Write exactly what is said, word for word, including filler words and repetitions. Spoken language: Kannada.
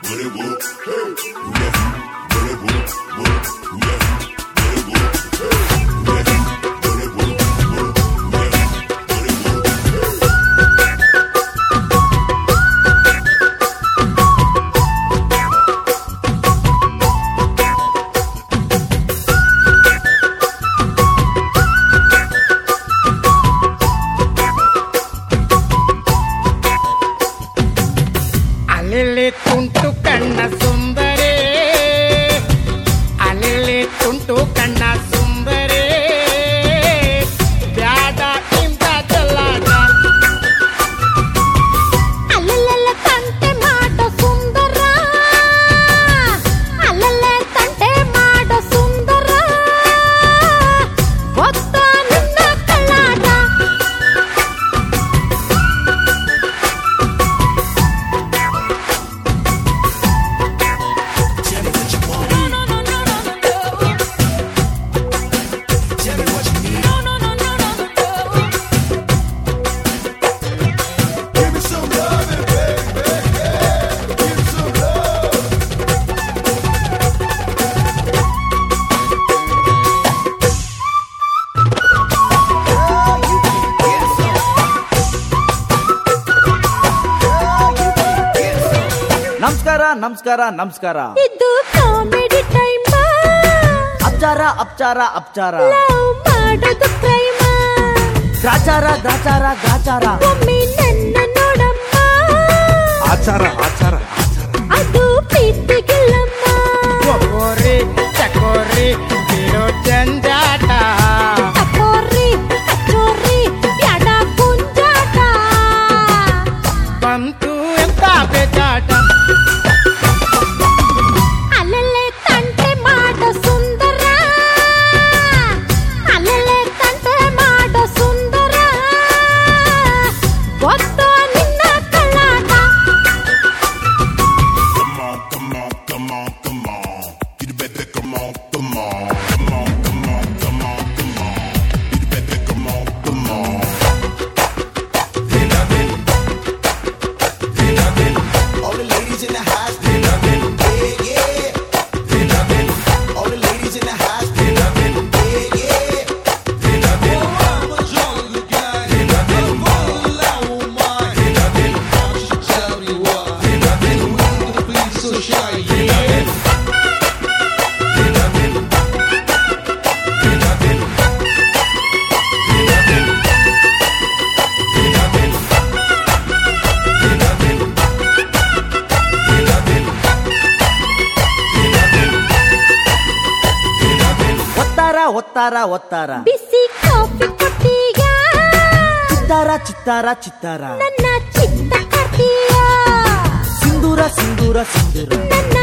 ಅಲೆಲೆ ತುಂಟು ಕಣ್ಣ ಸುಂದರೇ ಅಲೆಲೆ ತುಂಟು ಕಣ್ಣ ಸುಂದರೇ ಬ್ಯಾಡ ಇಂತ ಚಲ್ಲಾಟ ಅಲ್ಲೆಲ್ಲ ತಂಟೆ ಮಾಡೋ ಸುಂದರ ಅಲ್ಲೆಲ್ಲ ತಂಟೆ ಮಾಡೋ ಸುಂದರ ಗೊತ್ತ ನಿನ್ನ ಕಳ್ಳಾಟ ನಮಸ್ಕಾರ ನಮಸ್ಕಾರ ನಮಸ್ಕಾರ ಇದು ಕಾಮಿಡಿ ಟೈಮ್ ಅಪ್ಚಾರ ಅಪ್ಚಾರ ಅಪ್ಚಾರ ಲವ್ ಮಾಡೋದು ಕ್ರೈಮ ಗ್ರಾಚಾರ ಗ್ರಾಚಾರ ಗ್ರಾಚಾರ ಒಮ್ಮೆ ನನ್ನ ನೋಡಮ್ಮ ಆಚಾರ ಆಚಾರ ಅದು ಪ್ರೀತಿಗಿಲ್ಲಮ್ಮ ಒಗೋರಿ ಚಕೋರಿ ಬಿಡೋ ಜಂಜಾಟ ತಕೋರಿ ಕಚೋರಿ ಎಡ ಕುಂಜಾಟ ಬಂತು ಎಂತ ಬೇಜಾಟ ಅಲ್ಲೆಲ್ಲ ತಂಟೆ ಮಾಡೋ ಸುಂದರ ಅಲ್ಲೆಲ್ಲ ತಂಟೆ ಮಾಡೋ ಸುಂದರ ಗೊತ್ತೋ ನಿನ್ನ ಕಳ್ಳಾಟ Come on, come on, come on, come on. You better come on, come on, come on, come on, come on, come on. You better come on, come on. They love it. They love it. All the ladies in the house, they love it. Yeah, yeah. They love it. All the ladies in the house, they love it. Yeah, yeah. They love it. Oh, I'm a jungle guy. They love it. Oh, I won't mind. They love it. I should tell you what. They love it. We need to be so shy. They love it. They love it. They love it. They love it. They love it. They love it. They love it. ಒತ್ತಾರ ಒತ್ತಾರ ಒತ್ತಾರ ಬಿಸಿ ಕಾಫಿ ಕೊಟ್ಟೀಗ ಚಿತ್ತಾರ ಚಿತ್ತಾರ ಚಿತ್ತಾರ ನನ್ನ ಚಿತ್ತ ಕರ್ತೀಯ ಸಿಂಧೂರ ಸಿಂಧೂರ ಸಿಂಧೂರ ನನ್ನ